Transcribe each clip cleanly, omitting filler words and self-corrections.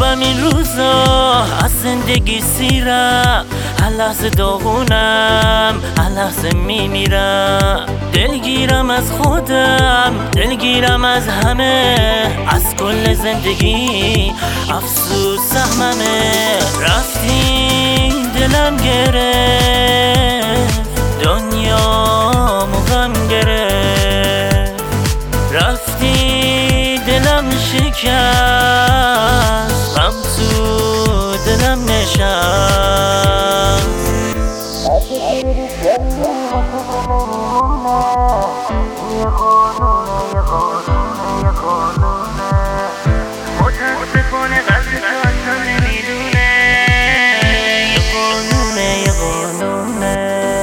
خوابم این روزا از زندگی سیرم، هر لحظه داغونم، هر لحظه میمیرم. دلگیرم از خودم، دلگیرم از همه، از کل زندگی افسوس سهممه. رفتی دلم گرفت، دنیامو غم گرفت. رفتی دلم شکست، غم تو دلم نشست. متاسفانه قلب تو اصلا نمیدونه، یه قانونه، یه قانونه.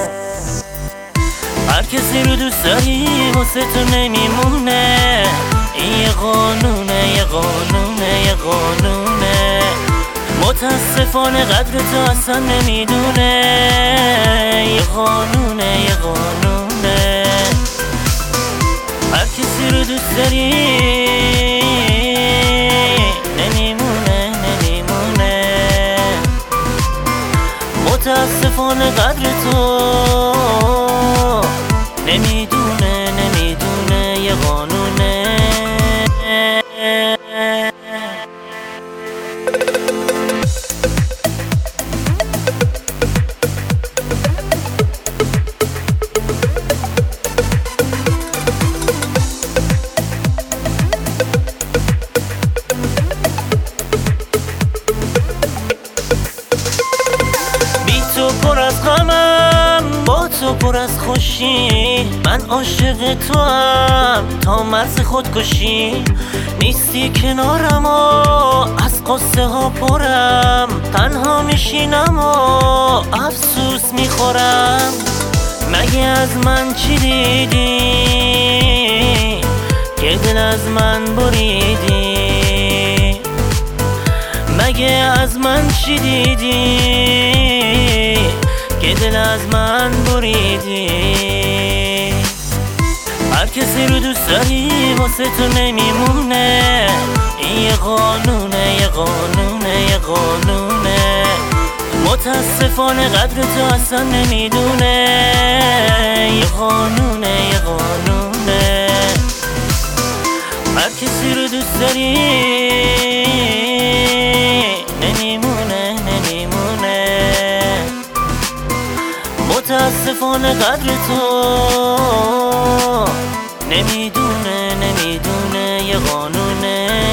هر کسی رو دوست داری واسه تو نمیمونه، یه قانونه، یه قانونه، یه قانونه. متاسفانه قدر تو اصلا نمیدونه، یه قانونه، یه قانونه. هر کسی رو دوست داری نمیمونه، نمیمونه. متاسفانه قدر تو نمیدونه، نمیدونه، یه قانونه. پر از غمم، با تو پر از خوشی. من عاشق تو هم تا مرز خودکشی. نیستی کنارم و از قصه ها پرم، تنها میشینم و افسوس میخورم. مگه از من چی دیدی که دل از من بریدی؟ مگه از من چی دیدی که دل از من بریدی؟ هر کسی رو دوست داری واسه تو نمیمونه، یه قانونه، یه قانونه، یه قانونه. متاسفانه قدر تو اصلا نمیدونه، یه قانونه، یه قانونه. هر کسی رو دوست داری نمیمونه، نمیمونه. متاسفانه قدر تو نمیدونه، نمیدونه، یه قانونه.